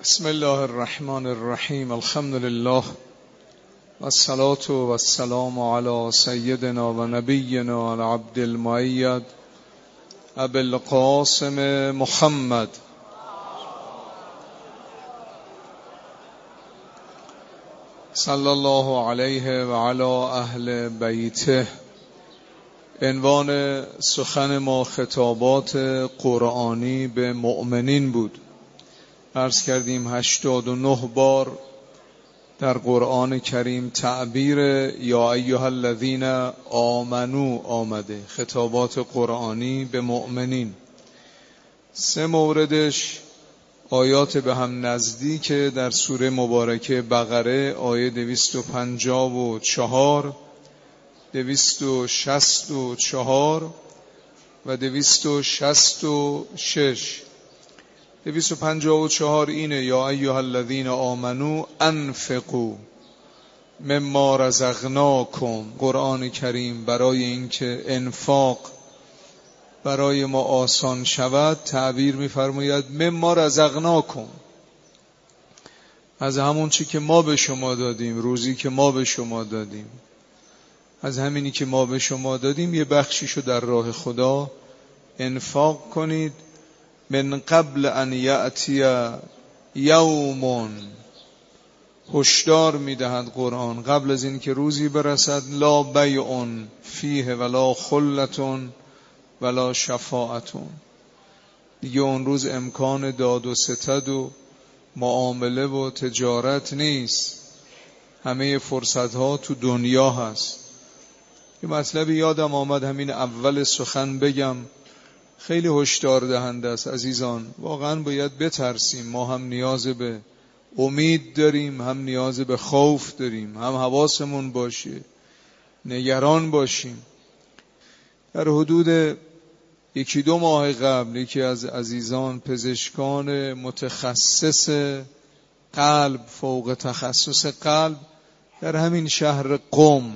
بسم الله الرحمن الرحیم. الحمد لله والصلاة والسلام علی سیدنا و نبینا العبد المؤید ابی القاسم محمد صلی الله علیه و علی اهل بیته. عنوان سخن ما خطابات قرآنی به مؤمنین بود. عرض کردیم 89 بار در قرآن کریم تعبیر یا ایها الذین آمنو آمده، خطابات قرآنی به مؤمنین. 3 موردش آیات به هم نزدیک در سوره مبارکه بقره آیه 254 264 و 266. 254 اینه یا ایها الذین آمنو انفقوا مما رزقناکم. قرآن کریم برای اینکه انفاق برای ما آسان شود تعبیر می‌فرماید مما رزقناکم، از همون چی که ما به شما دادیم، روزی که ما به شما دادیم، از همینی که ما به شما دادیم یه بخشیشو در راه خدا انفاق کنید. من قبل ان یأتی یوم، هشدار میدهد قرآن قبل از این که روزی برسد، لا بیع فیه ولا خلة ولا شفاعة. دیگه اون روز امکان داد و ستد و معامله و تجارت نیست، همه فرصت ها تو دنیا هست. یه مطلبی یادم آمد همین اول سخن بگم، خیلی هشدار دهنده است عزیزان. واقعا باید بترسیم. ما هم نیاز به امید داریم، هم نیاز به خوف داریم، هم حواسمون باشه، نگران باشیم. در حدود 1-2 ماه قبل یکی از عزیزان پزشکان متخصص قلب، فوق تخصص قلب در همین شهر قم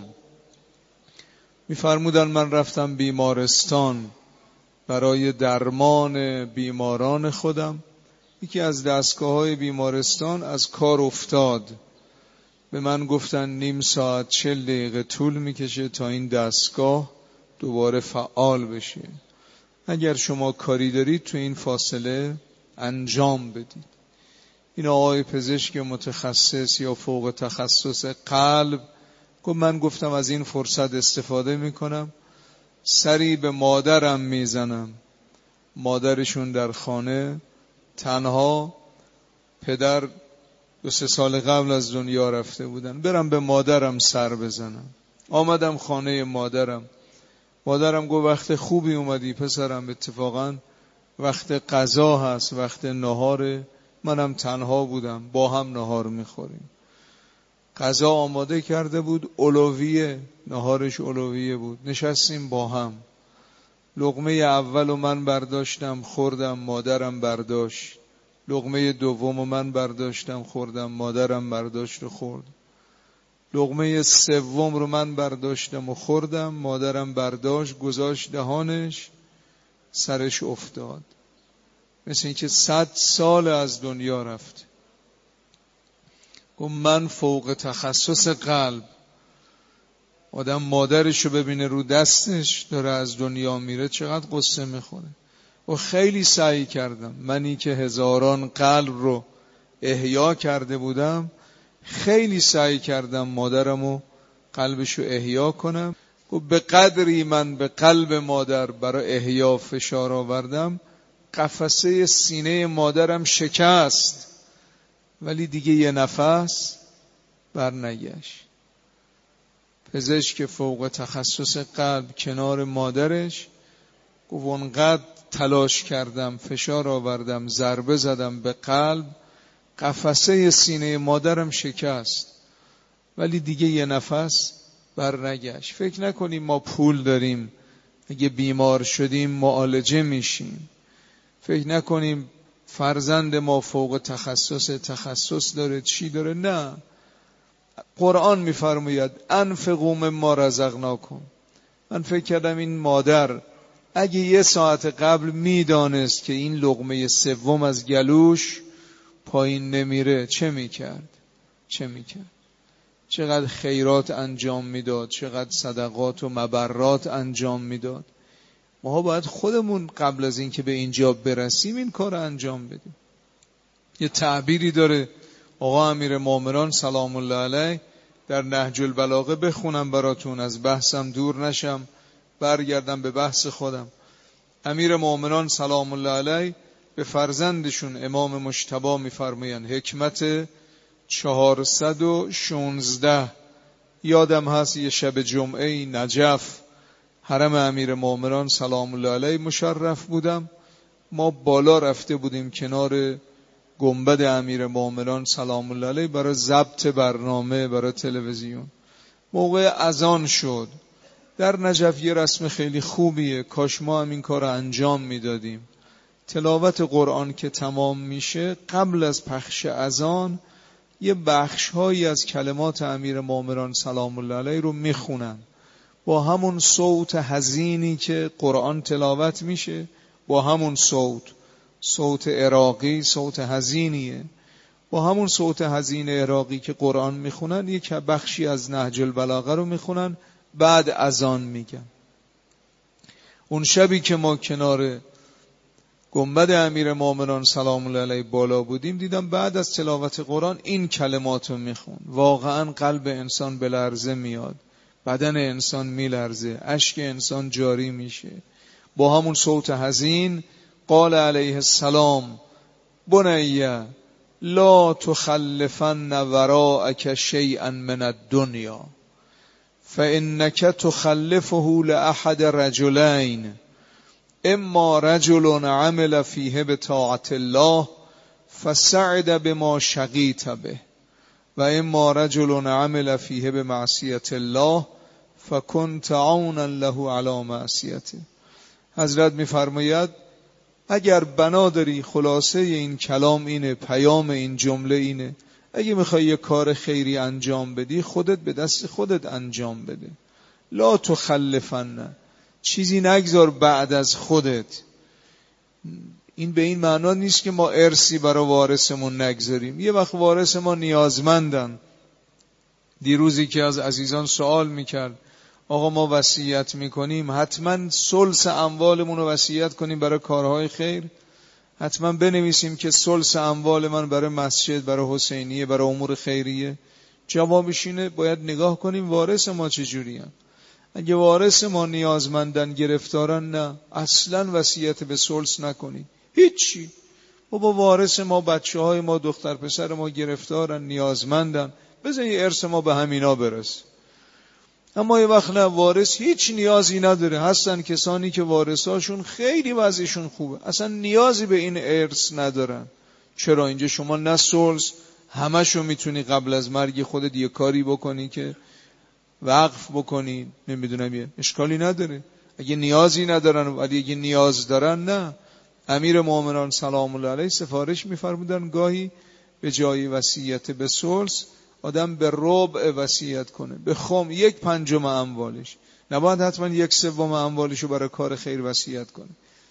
می‌فرمودن من رفتم بیمارستان برای درمان بیماران خودم. یکی از دستگاه‌های بیمارستان از کار افتاد. به من گفتن 1/2 ساعت 40 دقیقه طول میکشه تا این دستگاه دوباره فعال بشه. اگر شما کاری دارید تو این فاصله انجام بدید. این آقای پزشک متخصص یا فوق تخصص قلب گفت من گفتم از این فرصت استفاده میکنم، سری به مادرم میزنم. مادرشون در خانه تنها، پدر 2-3 سال قبل از دنیا رفته بودن. برم به مادرم سر بزنم. آمدم خانه مادرم. مادرم گفت وقت خوبی اومدی پسرم، اتفاقا وقت غذا هست، وقت نهاره. منم تنها بودم، با هم نهار میخوریم. غذا آماده کرده بود، اولویه، نهارش اولویه بود. نشستیم با هم. لقمه اولو من برداشتم خوردم، مادرم برداشت. لقمه دومو من برداشتم خوردم، مادرم برداشت و خورد. لقمه سوم رو من برداشتم و خوردم، مادرم برداشت گذاشت دهانش، سرش افتاد. مثل اینکه 100 سال از دنیا رفت. گفت من فوق تخصص قلب، آدم مادرشو ببینه رو دستش داره از دنیا میره چقدر قصه میخوره. و خیلی سعی کردم، منی که هزاران قلب رو احیا کرده بودم، خیلی سعی کردم مادرمو قلبشو احیا کنم. و به قدری من به قلب مادر برای احیا فشار آوردم، قفسه سینه مادرم شکست، ولی دیگه یه نفس بر نگشت. پزشک فوق تخصص قلب کنار مادرش گفت اونقدر تلاش کردم، فشار آوردم، ضربه زدم به قلب، قفسه سینه مادرم شکست، ولی دیگه یه نفس بر نگشت. فکر نکنیم ما پول داریم اگه بیمار شدیم معالجه میشیم. فکر نکنیم فرزند ما فوق تخصص داره، چی داره. نه، قرآن میفرماید انفقوا مما رزقناکم. من فکر کردم این مادر اگه 1 ساعت قبل میدانست که این لقمه سوم از گلوش پایین نمیره چه میکرد؟ چقدر خیرات انجام میداد، چقدر صدقات و مبرات انجام میداد. ما باید خودمون قبل از این که به اینجا برسیم این کار انجام بدیم. یه تعبیری داره آقا امیرالمومنین سلام الله علیه در نهج البلاغه، بخونم براتون از بحثم دور نشم برگردم به بحث خودم. امیرالمومنین سلام الله علیه به فرزندشون امام مجتبی میفرمایند حکمت 416. یادم هست یه شب جمعه نجف حرم امیرالمومنین سلام الله علیه مشرف بودم. ما بالا رفته بودیم کنار گنبد امیرالمومنین سلام الله علیه برای ضبط برنامه برای تلویزیون. موقع اذان شد. در نجف یه رسم خیلی خوبیه، کاش ما هم این کار رو انجام میدادیم. تلاوت قرآن که تمام میشه قبل از پخش اذان یه بخش‌هایی از کلمات امیرالمومنین سلام الله علیه رو میخونن با همون صوت حزینی که قرآن تلاوت میشه، با همون صوت عراقی، صوت حزینیه، با همون صوت حزین عراقی که قرآن میخونن یک بخشی از نهج البلاغه رو میخونن، بعد اذان میگن. اون شبی که ما کنار گنبد امیرالمومنین سلام الله علیه بالا بودیم دیدم بعد از تلاوت قرآن این کلمات رو میخون. واقعا قلب انسان به لرزه میاد، بدن انسان میلرزه، اشک انسان جاری میشه. با همون صوت حزین قال علیه السلام بنی لا تخلفن وراءک شیئا من الدنیا فانک تخلفه لاحد رجلین اما رجل عمل فیه بطاعت الله فسعد بما شقیت به و اما رجل عمل فیه بمعصیت الله فکنت عونا له علی معصیته. حضرت میفرماید اگر بنا داری، خلاصه این کلام اینه، پیام این جمله اینه، اگه میخوای یه کار خیری انجام بدی خودت به دست خودت انجام بده. لا تخلفن، چیزی نگذار بعد از خودت. این به این معنا نیست که ما ارثی برای وارثمون نگذاریم. یه وقت وارث ما نیازمندن. دیروزی که از عزیزان سوال میکرد آقا ما وصیت میکنیم حتما ثلث اموالمون رو وصیت کنیم برای کارهای خیر، حتما بنویسیم که ثلث اموال من برای مسجد، برای حسینیه، برای امور خیریه. جوابش اینه باید نگاه کنیم وارث ما چجوری هن. اگه وارث ما نیازمندن، گرفتارن، نه اصلا وصیت به ثلث نکنید، هیچی. بابا وارث ما بچه های ما، دختر پسر ما گرفتارن، نیازمندن، بذار یه ارث ما به همینا برسه. اما یه وقت نه، وارث هیچ نیازی نداره. هستن کسانی که وارثاشون خیلی وضعشون خوبه، اصلا نیازی به این ارث ندارن. چرا؟ اینجا شما نه ثلث، همشو میتونی قبل از مرگ خودت یه کاری بکنی که وقف بکنی، نمیدونم، یه اشکالی نداره. اگه نیازی ندارن، ولی اگه نیاز دارن نه. امیرالمومنین سلام الله علیه سفارش میفرمودن گاهی به جای وصیت به ثلث آدم به ربع وصیت کنه، به خم، 1/5 اموالش. نباید حتما 1/3 اموالش رو برای کار خیر وصیت کنه.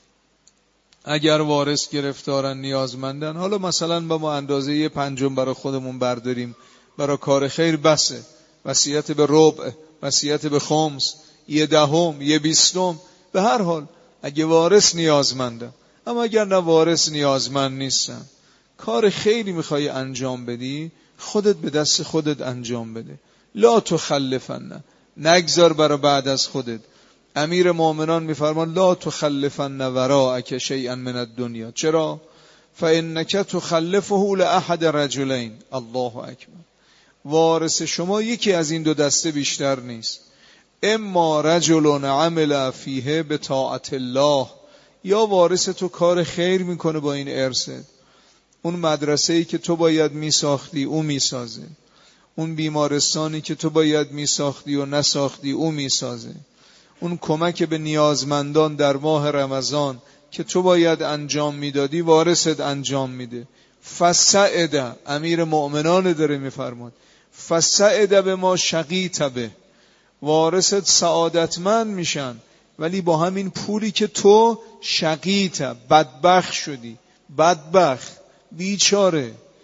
اگر وارث گرفتارن، نیازمندن، حالا مثلا با ما اندازه 1/5 برای خودمون برداریم برای کار خیر بسه. وصیت به ربع، وصیت به خمس، 1/10، 1/20. به هر حال اگه وارث نیازمندن. اما اگر نه وارث نیازمند نیستن، کار خیری میخوای انجام بدی، خودت به دست خودت انجام بده. لا تخلفن، نگذار برای بعد از خودت. امیرالمومنین میفرمان لا تخلفن وراءک شیئا من الدنیا. چرا؟ فانک تخلفه لاحد رجلین. الله اکبر. وارث شما یکی از این دو دسته بیشتر نیست. اما رجل عمل فیه بطاعت الله، یا وارث تو کار خیر میکنه با این ارث. اون مدرسه‌ای که تو باید میساختی او میسازه، اون بیمارستانی که تو باید میساختی و نساختی او میسازه، اون کمک به نیازمندان در ماه رمضان که تو باید انجام میدادی وارثت انجام میده. فسعد، امیر مؤمنان داره میفرماد، فسعد به ما شقیت به، وارثت سعادتمند میشن ولی با همین پولی که تو شقیت، بدبخت شدی، بدبخت، بیچاره.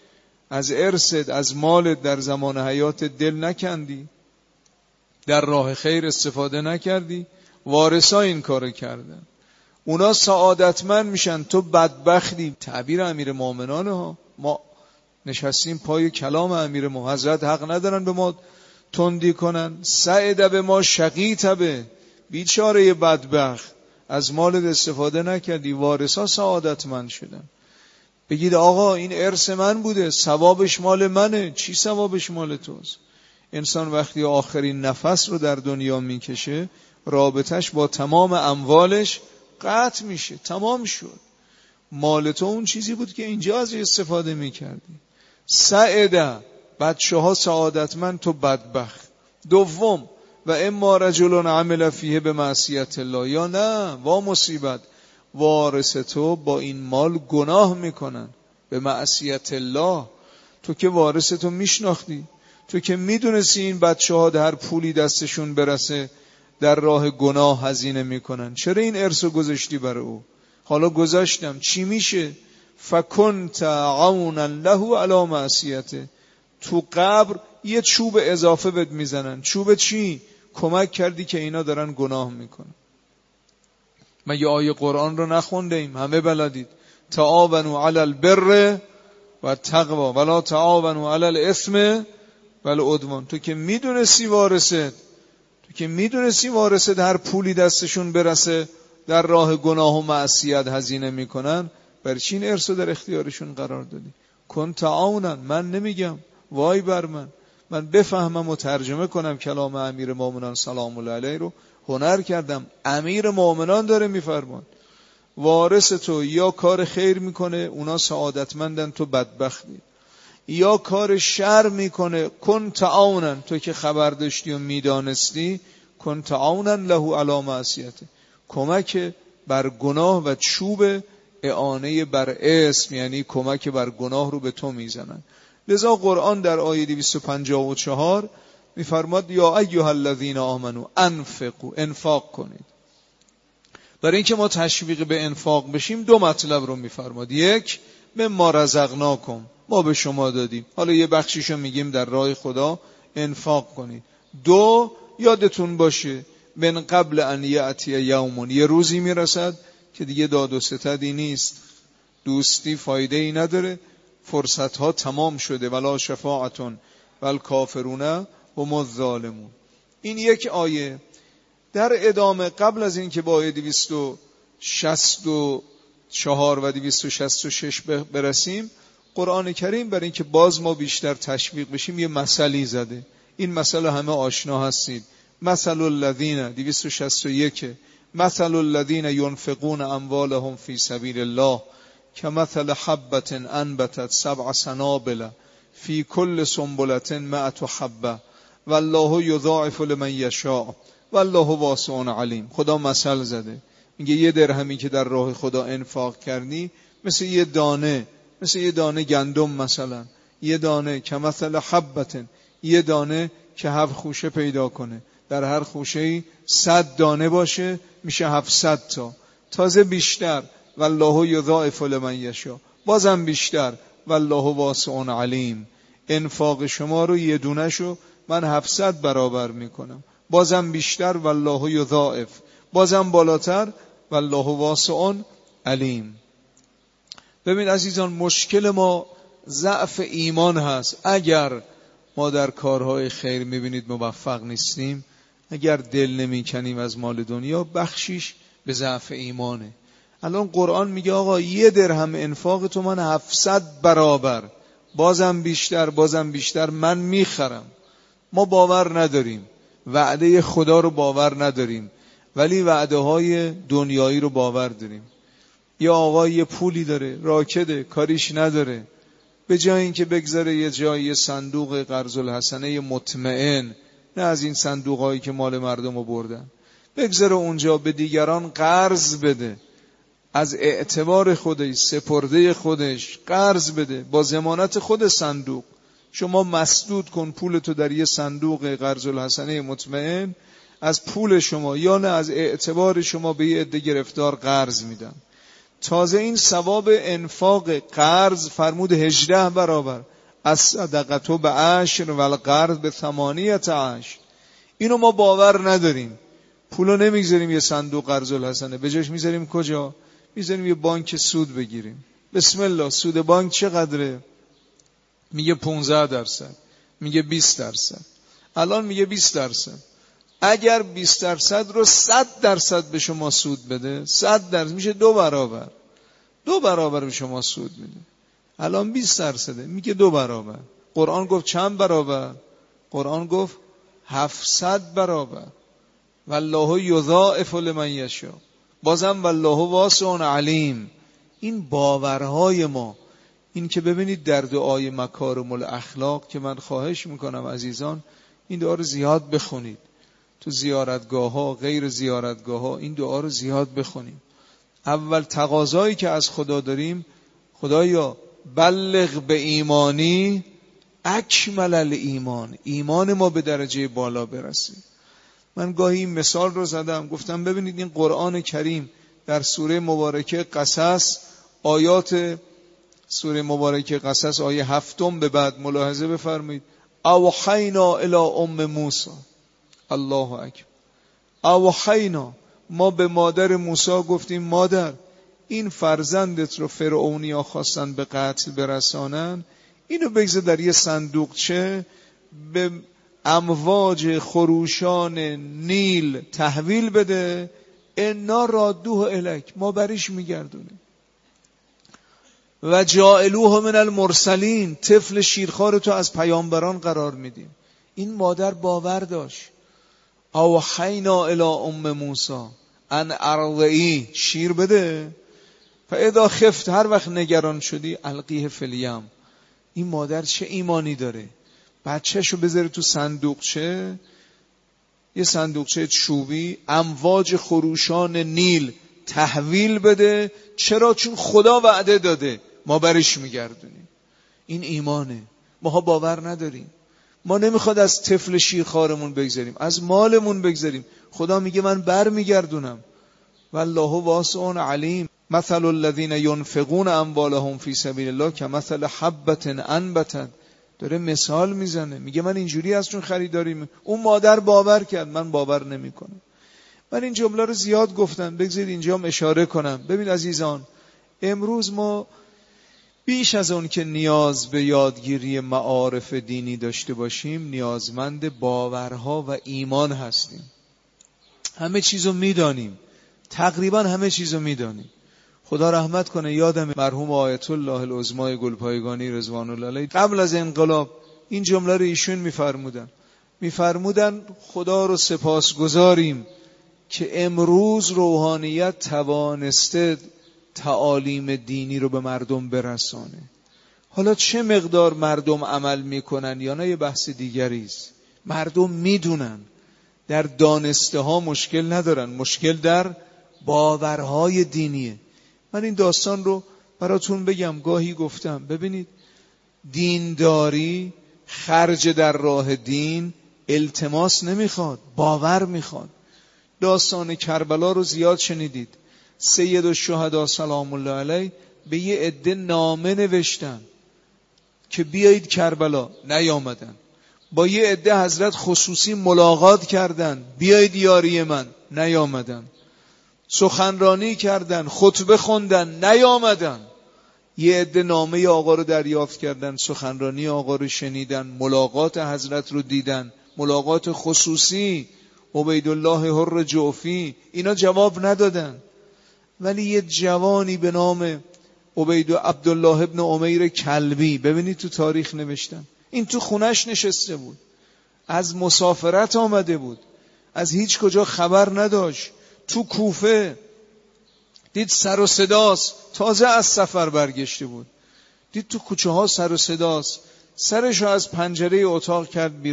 از ارثت، از مالت در زمان حیات دل نکندی، در راه خیر استفاده نکردی. وارثا این کارو کردن، اونا سعادتمند میشن، تو بدبختی. تعبیر امیر مومنان ها، ما نشستیم پای کلام امیر مومنان. حضرت حق ندارن به ما تندی کنن. سعد به ما شقیت به، بیچاره بدبخت، از مالت استفاده نکردی، وارثا سعادتمند شدن. بگید آقا این ارث من بوده، ثوابش مال منه. چی ثوابش مال توست؟ انسان وقتی آخرین نفس رو در دنیا میکشه، رابطش با تمام اموالش قطع میشه، تمام شد. مال تو اون چیزی بود که اینجا از استفاده میکردی. سعده، بچه ها سعادتمند، تو بدبخت. دوم، و اما رجل عمل فیه به معصیت الله، یا نه وا مصیبت، وارث تو با این مال گناه میکنن به معصیت الله. تو که وارث تو میشناختی، تو که میدونستی این بچه ها در پولی دستشون برسه در راه گناه هزینه میکنن، چرا این ارث رو گذاشتی برای او؟ حالا گذاشتم، چی میشه؟ فکنت عونا له علی معصیته. تو قبر یه چوب اضافه بهت میزنن. چوب چی؟ کمک کردی که اینا دارن گناه میکنن. مگه آیه قرآن رو نخونده ایم؟ همه بلدید. تعاونوا علی البر و تقوا ولا تعاونوا علی الاثم والعدوان. تو که میدونستی وارثت هر پولی دستشون برسه در راه گناه و معصیت هزینه میکنن، برای چی این ارث رو در اختیارشون قرار دادی؟ کن تعاونن. من نمیگم وای بر من بفهمم و ترجمه کنم کلام امیر مومنان سلام الله علیه رو، هنر کردم. امیر مومنان داره میفرمان وارث تو یا کار خیر میکنه، اونا سعادتمندن، تو بدبختی، یا کار شر میکنه. کن تعاونن، تو که خبر داشتی و میدانستی، کن تعاونن له علی معصیته، کمک بر گناه و چوب اعانه بر اسم، یعنی کمک بر گناه رو به تو میزنن. لذا قرآن در آیه 254 میفرماد یا ایها الذین آمنو انفقوا، انفاق کنید. برای اینکه ما تشویق به انفاق بشیم دو مطلب رو میفرماد. یک، مما رزقناکم، ما به شما دادیم، حالا یه بخشیشو میگیم در راه خدا انفاق کنید. دو، یادتون باشه من قبل ان یأتی یوم، یه روزی میرسد که دیگه داد و ستدی نیست، دوستی فایده ای نداره، فرصت ها تمام شده. ولا شفاعتون والکافرون هم الظالمون. این یک آیه. در ادامه قبل از این که با آیه 264 و 266 برسیم، قرآن کریم برای اینکه باز ما بیشتر تشویق بشیم یه مثلی زده. این مثل همه آشنا هستید. مثل الذین 261 مثل الذین ينفقون اموالهم فی سبیل الله کمثل حبة انبتت 7 سنابل فی کل سنبلة 100 حبة والله یضاعف لمن یشاء والله واسع علیم. خدا مثل زده، میگه یه درهمی که در راه خدا انفاق کردی مثل یه دانه گندم، مثلا یه دانه کمثل حبة، یه دانه که 7 خوشه پیدا کنه، در هر خوشه‌ای 100 دانه باشه میشه 700 تا، تازه بیشتر. والله یضاعف لمن یشاء، بازم بیشتر. والله واسع علیم. انفاق شما رو یه دونه شو من 700 برابر میکنم، بازم بیشتر. والله یضاعف، بازم بالاتر. والله واسع علیم. ببین عزیزان، مشکل ما ضعف ایمان هست. اگر ما در کارهای خیر میبینید موفق نیستیم، اگر دل نمیکنیم از مال دنیا، بخشیش به ضعف ایمانه. الان قرآن میگه آقا یه درهم انفاق تو من 700 برابر، بازم بیشتر من میخرم. ما باور نداریم، وعده خدا رو باور نداریم، ولی وعده های دنیایی رو باور داریم. یا آقا یه پولی داره، راکده، کاریش نداره، به جای اینکه بگذاره یه جایی صندوق قرض الحسنه مطمئن، نه از این صندوقایی که مال مردم رو بردن، بگذاره اونجا به دیگران قرض بده، از اعتبار خودش، سپرده خودش قرض بده با ضمانت خود صندوق. شما مسدود کن پولتو در یه صندوق قرض الحسنه مطمئن، از پول شما یا نه از اعتبار شما به یه عده گرفتار قرض میدن. تازه این ثواب انفاق قرض فرمود 18 برابر. الصدقه ب10 و القرض ب8. اینو ما باور نداریم. پولو نمیگذاریم یه صندوق قرض الحسنه، به جاش میذاریم کجا؟ میذاریم یه بانک سود بگیریم. بسم الله، سود بانک چقدره؟ میگه 15%، میگه 20%. الان میگه 20%. اگر 20% رو 100% به شما سود بده، 100% میشه 2 برابر. 2 برابر به شما سود میده. الان 20% میگه 2 برابر. قرآن گفت چند برابر؟ قرآن گفت 700 برابر. والله یضاعف لمن یشاء. بازم والله واسع علیم. این باورهای ما، این که ببینید در دعای مکارم الاخلاق که من خواهش میکنم عزیزان این دعا رو زیاد بخونید. تو زیارتگاه ها، غیر زیارتگاه ها این دعا رو زیاد بخونیم. اول تقاضایی که از خدا داریم، خدایا بلغ به ایمانی اکمل الایمان، ایمان ما به درجه بالا برسه. من گاهی این مثال رو زدم، گفتم ببینید این قرآن کریم در سوره مبارکه قصص، آیات سوره مبارکه قصص آیه 7 به بعد ملاحظه بفرمایید. اوحینا الی ام موسی. الله اکبر. اوحینا، ما به مادر موسی گفتیم مادر این فرزندت رو فرعونیا خواستن به قتل برسانن، اینو بگذار در یه صندوقچه به امواج خروشان نیل تحویل بده، انا رادوه الیک، ما بریش میگردونیم. و جائلوه من المرسلین، طفل شیرخوار تو از پیامبران قرار میدیم. این مادر باور داشت. اوحینا الی ام موسی ان ارضعی، شیر بده، فاذا خفت، هر وقت نگران شدی القیه فی الیم. این مادر چه ایمانی داره، بچه‌شو بذاره تو صندوقچه، یه صندوقچه چوبی، امواج خروشان نیل تحویل بده. چرا؟ چون خدا وعده داده، ما برش میگردونیم. این ایمانه. ما باور نداریم. ما نمیخواد از طفل شیرخوارمون بگذاریم، از مالمون بگذاریم. خدا میگه من بر میگردونم. والله واسع علیم. مثل الذین ينفقون اموالهم فی سبیل الله کمثل حبة انبتت. داره مثال میزنه، میگه من اینجوری از چون خریداریم. اون مادر باور کرد، من باور نمیکنم. من این جمله رو زیاد گفتم، بگذارید اینجا هم اشاره کنم. ببین عزیزان، امروز ما بیش از اون که نیاز به یادگیری معارف دینی داشته باشیم، نیازمند باورها و ایمان هستیم. همه چیزو میدانیم، تقریبا همه چیزو میدانیم. خدا رحمت کنه، یادم مرحوم آیت الله العظمای گلپایگانی رضوان الله علیه قبل از انقلاب این جمله رو ایشون میفرمودن خدا رو سپاسگزاریم که امروز روحانیت توانسته تعالیم دینی رو به مردم برسانه. حالا چه مقدار مردم عمل میکنن یا نه یه بحث دیگری است. مردم میدونن، در دانسته ها مشکل ندارن، مشکل در باورهای دینیه. من این داستان رو براتون بگم، گاهی گفتم ببینید دینداری خرج در راه دین التماس نمیخواد، باور میخواد. داستان کربلا رو زیاد شنیدید. سید الشهدا سلام الله علیه به یه عده نامه نوشتن که بیایید کربلا، نیامدن. با یه عده حضرت خصوصی ملاقات کردن، بیایید یاری من، نیامدن. سخنرانی کردن، خطبه خوندن، نیامدن. یه عده نامه آقا رو دریافت کردن، سخنرانی آقا رو شنیدن، ملاقات حضرت رو دیدن، ملاقات خصوصی عبیدالله حر جوفی، اینا جواب ندادن. ولی یه جوانی به نام عبدالله ابن امیر کلبی، ببینید تو تاریخ نوشتن، این تو خونش نشسته بود، از مسافرت آمده بود، از هیچ کجا خبر نداشت. تو کوفه دید سر و صداست، تازه از سفر برگشته بود، دید تو کوچه ها سر و صداست، سرشو از پنجره اتاق کرد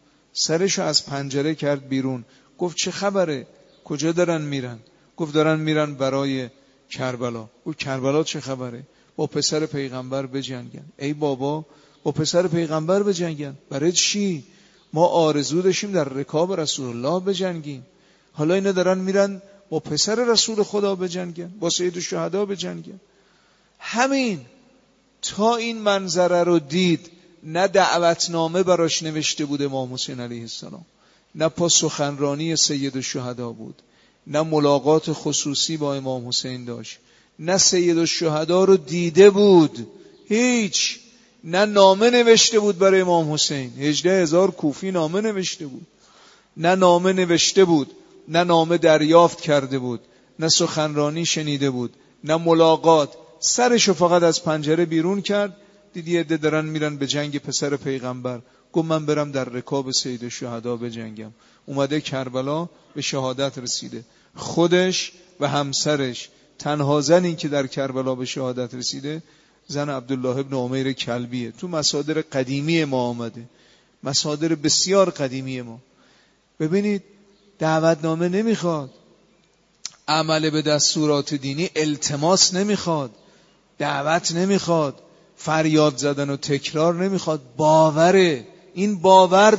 بیرون، گفت چه خبره؟ کجا دارن میرن؟ گفت دارن میرن برای کربلا. گفت کربلا چه خبره؟ با پسر پیغمبر بجنگن. ای بابا، با پسر پیغمبر بجنگن؟ برای چی؟ ما آرزو داشتیم در رکاب رسول الله بجنگیم، حالا اینا دارن میرن با پسر رسول خدا بجنگن، با سید الشهدا بجنگن. همین تا این منظره رو دید نه دعوتنامه براش نوشته بود امام حسین علیه السلام، نه پاس سخنرانی سید الشهدا بود، نه ملاقات خصوصی با امام حسین داشت، نه سید الشهدا رو دیده بود، هیچ، نه نامه نوشته بود برای امام حسین. 18,000 کوفی نامه نوشته بود، نه نامه نوشته بود، نه نامه دریافت کرده بود، نه سخنرانی شنیده بود، نه ملاقات. سرشو فقط از پنجره بیرون کرد، دیدی عده دارن میرن به جنگ پسر پیغمبر، گفت من برم در رکاب سید الشهدا بجنگم. اومده کربلا، به شهادت رسیده. خودش و همسرش تنها زنی که در کربلا به شهادت رسیده زن عبدالله ابن عمیر کلبیه. تو مصادر قدیمی ما آمده، مصادر بسیار قدیمی ما. ببینید دعوتنامه نمیخواد، عمل به دستورات دینی التماس نمیخواد، دعوت نمیخواد، فریاد زدن و تکرار نمیخواد، باوره. این باور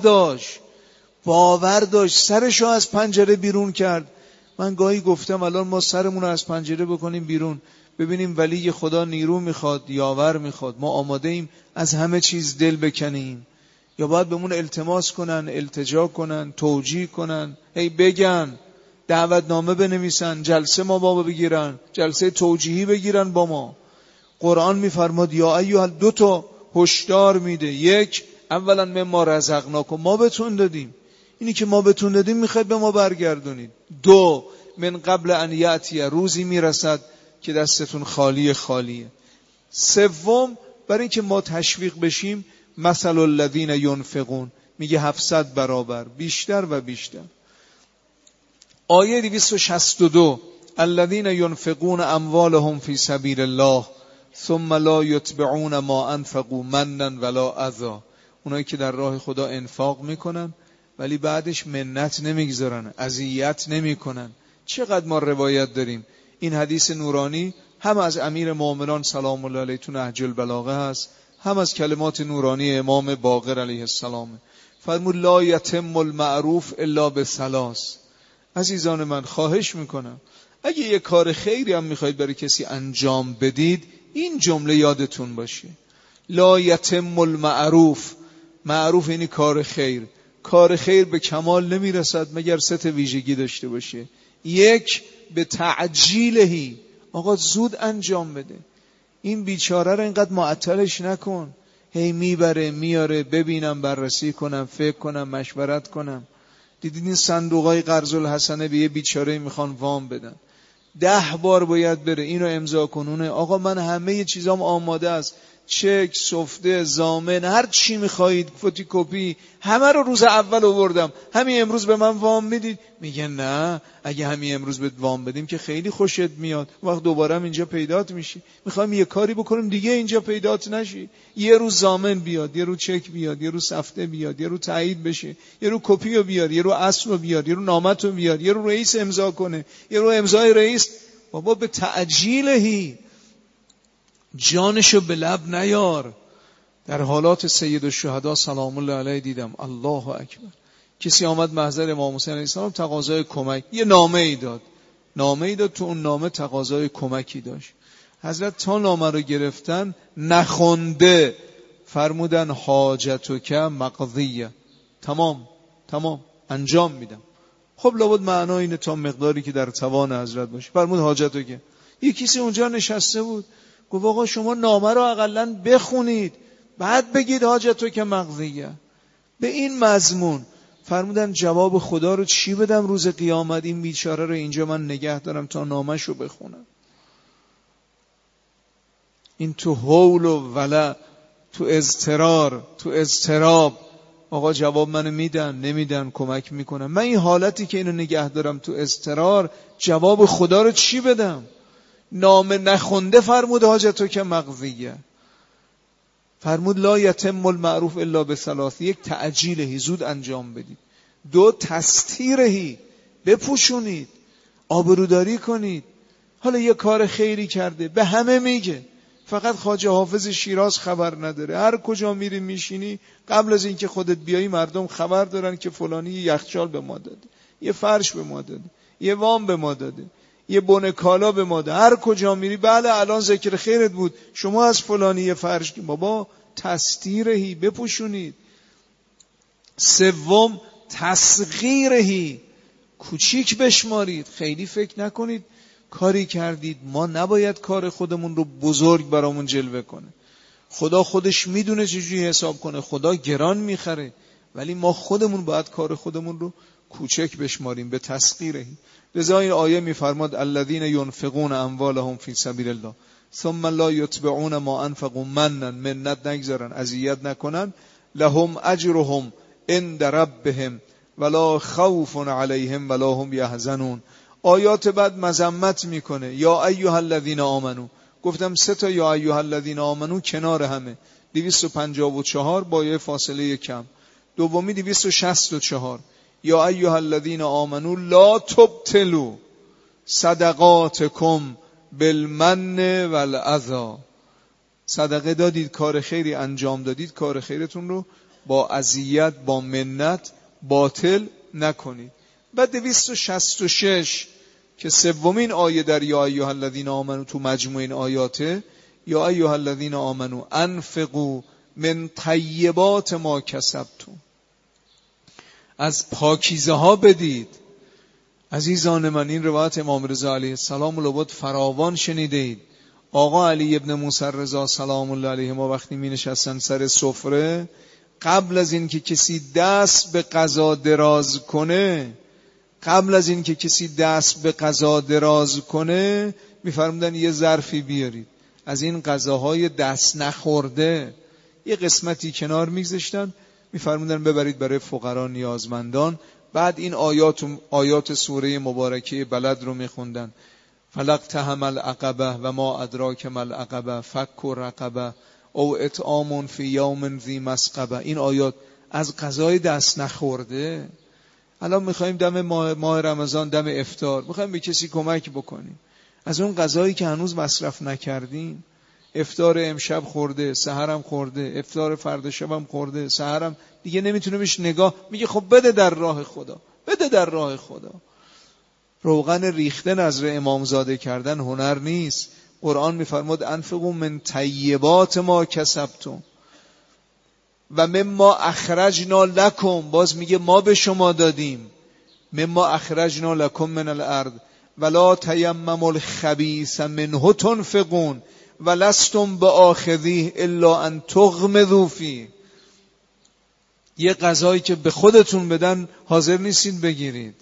داشت، سرشو از پنجره بیرون کرد. من گاهی گفتم الان ما سرمون رو از پنجره بکنیم بیرون، ببینیم ولی خدا نیرو میخواد، یاور میخواد، ما آماده ایم از همه چیز دل بکنیم، یا باید بهمون التماس کنن، التجا کنن، توجیه کنن، هی بگن، دعوتنامه بنویسن، جلسه ما با بگیرن، جلسه توجیهی بگیرن با ما. قرآن میفرماد یا ایها، 2 هشدار میده. 1، اولا مما رزقناکم، ما بهتون دادیم، اینی که ما بهتون دادیم میخواید به ما برگردونید. 2، من قبل ان یأتی، روزی میرسد که دستتون خالیه. 3، برای اینکه ما تشویق بشیم، مثل الذین ینفقون، میگه 700 برابر، بیشتر و بیشتر. آیه 262، الذین ینفقون اموالهم فی سبیل الله ثم لا یتبعون ما انفقوا منا ولا اذی، اونایی که در راه خدا انفاق میکنن ولی بعدش منت نمیگذارن، اذیت نمیکنن. چقدر ما روایت داریم. این حدیث نورانی هم از امیر مومنان سلام الله علیه تو نهج البلاغه هست، هم از کلمات نورانی امام باقر علیه السلام. فرمود لا یتم المعروف الا بثلاث. عزیزان من خواهش میکنم اگه یه کار خیری هم میخواید برای کسی انجام بدید، این جمله یادتون باشه، لا یتم المعروف. معروف یعنی کار خیر. کار خیر به کمال نمیرسد مگر 3 ویژگی داشته باشه. 1، به تعجیلهی، آقا زود انجام بده، این بیچاره رو اینقدر معطلش نکن، هی میبره میاره، ببینم، بررسی کنم، فکر کنم، مشورت کنم. دیدین این صندوقای قرض الحسنه به یه بیچاره میخوان وام بدن، 10 بار باید بره، اینو امضا کنونه، آقا من همه چیزام آماده است، چک، سفته، ضامن، هر چی میخواهید، فتوکپی، همه رو روز اول آوردم، همین امروز به من وام میدید؟ میگه نه، اگه همین امروز بهت وام بدیم که خیلی خوشت میاد، وقت دوباره هم اینجا پیدات میشی، میخوایم یه کاری بکنیم دیگه اینجا پیدات نشی، یه روز ضامن بیاد، یه روز چک بیاد، یه روز سفته بیاد، یه روز تایید بشه، یه روز کپی رو بیار، یه روز اصل رو بیار، یه روز نامت رو بیار، یه روز رئیس امضا کنه، یه روز امضای رئیس. بابا به تعجیلهی، جانشو به لب نیار. در حالات سید الشهدا سلام الله علیه دیدم، الله اکبر، کسی آمد محضر امام حسین علیه السلام تقاضای کمک، یه نامه ای داد، تو اون نامه تقاضای کمکی داشت. حضرت تا نامه رو گرفتن نخونده، فرمودن حاجتک مقضیه، تمام انجام میدم. خب لابد معنا اینه تا مقداری که در توان حضرت باشه. فرمود حاجتک. یه کسی اونجا نشسته بود، گفت آقا شما نامه رو اقلن بخونید بعد بگید حاجتک مقضیه. به این مضمون فرمودن جواب خدا رو چی بدم روز قیامت؟ این بیچاره رو اینجا من نگه دارم تا نامش رو بخونم. این تو هول و ولع، تو اضطرار، تو اضطراب، آقا جواب منو میدن نمیدن، کمک میکنم. من این حالتی که اینو نگه دارم تو اضطرار، جواب خدا رو چی بدم؟ نامه نخونده فرمود حاجتک مقضیه. فرمود لا یتم المعروف الا بثلاث. 1، تعجیلهی، زود انجام بدید. 2، تستیرهی، بپوشونید، آبروداری کنید. حالا یه کار خیری کرده، به همه میگه، فقط خواجه حافظ شیراز خبر نداره. هر کجا میری میشینی، قبل از اینکه خودت بیایی مردم خبر دارن که فلانی یه یخچال به ما داده، یه فرش به ما داده، یه وام به ما داده، یه بونه کالا به ما داده. هر کجا میری، بله الان ذکر خیرت بود، شما از فلانی یه فرش. بابا تستیرهی، بپوشونید. سوم تصغیرهی، کوچیک بشمارید. خیلی فکر نکنید کاری کردید، ما نباید کار خودمون رو بزرگ برامون جلوه کنه. خدا خودش میدونه چجوری حساب کنه، خدا گران میخره، ولی ما خودمون باید کار خودمون رو کوچک بشماریم. به تصغیرهی. لذا این آیه میفرماد الذین ينفقون اموالهم فی سبیل الله ثم لا یتبعون ما انفقوا منت نگذارن، اذیت نکنن، لهم اجرهم عند ربهم ولا خوف علیهم ولا هم یحزنون. آیات بعد مذمت میکنه. یا ایها الذین آمنو، گفتم 3 یا ایها الذین آمنو کنار همه، 254 با یه فاصله کم. دومی 264 یا ایها الذین آمنو لا تبطلوا صدقاتکم بالمن والاذی. صدقه دادید، کار خیری انجام دادید، کار خیرتون رو با اذیت، با منت باطل نکنید. بعد 266 که سومین آیه در یا ایها الذین آمنو تو مجموع این آیاته، یا ایها الذین آمنو انفقوا من طیبات ما کسبتم، از پاکیزه ها بدید. عزیزان من، این روایت امام رضا علیه السلام رو فراوان شنیده اید. آقا علی ابن موسی رضا سلام الله علیه ما وقتی می نشستن سر سفره، قبل از این که کسی دست به غذا دراز کنه، میفرمودن یه ظرفی بیارید از این غذاهای دست نخورده، یه قسمتی کنار میگذاشتن، میفرمودن ببرید برای فقرا نیازمندان. بعد این آیات سوره مبارکه بلد رو میخوندن. فلقتحم العقبه و ما ادراک ما العقبه فک رقبه او اطعام فی یوم ذی مسغبه. این آیات از غذای دست نخورده. الان میخوایم دم ماه رمضان، دم افطار، میخوایم به کسی کمک بکنیم، از اون غذایی که هنوز مصرف نکردیم، افطار امشب خورده، سحرم خورده، افطار فردا شبم خورده، سحرم دیگه نمیتونه بهش نگاه، میگه خب بده در راه خدا، بده در راه خدا. روغن ریخته نذر امامزاده کردن هنر نیست. قرآن میفرماد انفقوا من طیبات ما کسبتم و مما اخرجنا لکم، باز میگه ما به شما دادیم، مما اخرجنا لکم من الارض ولا تیمموا الخبیث منه تنفقون ولستم بآخذیه الا ان تغمضوا فیه. یه غذایی که به خودتون بدن حاضر نیستین بگیرید،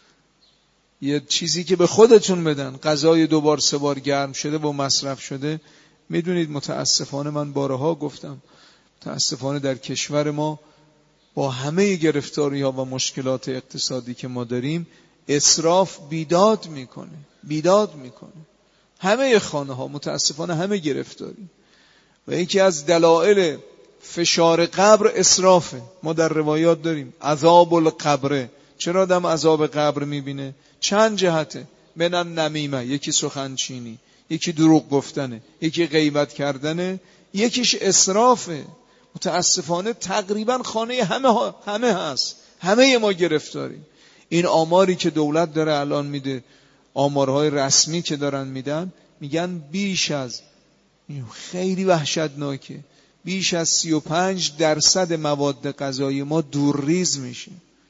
یه چیزی که به خودتون بدن، غذای 2 بار 3 بار گرم شده و مصرف شده. میدونید متاسفانه، من بارها گفتم، متاسفانه در کشور ما با همه گرفتاری ها و مشکلات اقتصادی که ما داریم، اسراف بیداد میکنه. همه خانه ها متاسفانه همه گرفتاری. و یکی از دلایل فشار قبر اسرافه. ما در روایات داریم عذاب القبر. چرا آدم عذاب قبر میبینه؟ چند جهته. من النمیمه، یکی سخنچینی، یکی دروغ گفتنه، یکی غیبت کردنه، یکیش اسرافه. متاسفانه تقریبا خانه همه هست، همه ما گرفتاریم. این آماری که دولت داره الان میده، آمارهای رسمی که دارن میدن، میگن بیش از، خیلی وحشتناکه، بیش از 35% مواد غذایی ما دورریز میشه.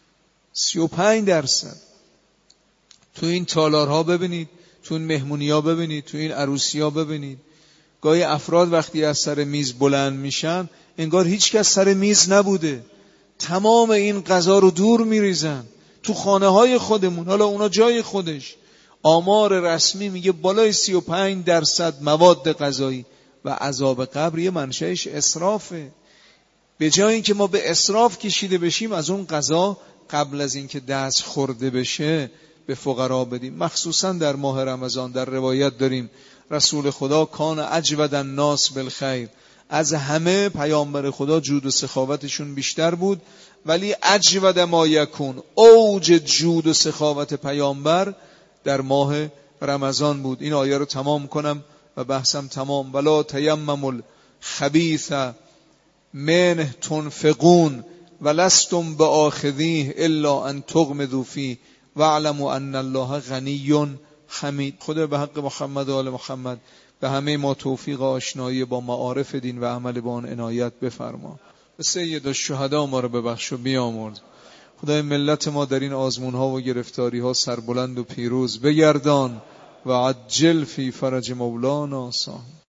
35%. تو این تالارها ببینید، تو این مهمونی‌ها ببینید، تو این عروسی‌ها ببینید، گاهی افراد وقتی از سر میز بلند میشن انگار هیچ کس سر میز نبوده، تمام این غذا رو دور میریزن تو خانه‌های خودمون. حالا اونا جای خودش، آمار رسمی میگه بالای 35% مواد غذایی و عذاب قبر یه منشأش اسرافه. به جای اینکه ما به اسراف کشیده بشیم، از اون غذا قبل از اینکه دست خورده بشه به فقرا بدیم. مخصوصا در ماه رمضان در روایت داریم رسول خدا کان اجود الناس بالخیر، از همه پیامبر خدا جود و سخاوتشون بیشتر بود، ولی اجود ما یکون، اوج جود و سخاوت پیامبر در ماه رمضان بود. این آیه رو تمام کنم و بحثم تمام. ولا تیمموا الخبیث منه تنفقون ولستم بآخذیه الا ان تغمضوا فیه واعلموا ان الله غنی حمید. خدا به حق محمد و آل محمد به همه ما توفیق آشنایی با معارف دین و عمل با آن عنایت بفرما. به سید الشهدا ما را ببخش و بیامرز. خدای ملت ما در این آزمون‌ها و گرفتاری‌ها سربلند و پیروز بگردان و عجل فی فرج مولانا صاحب.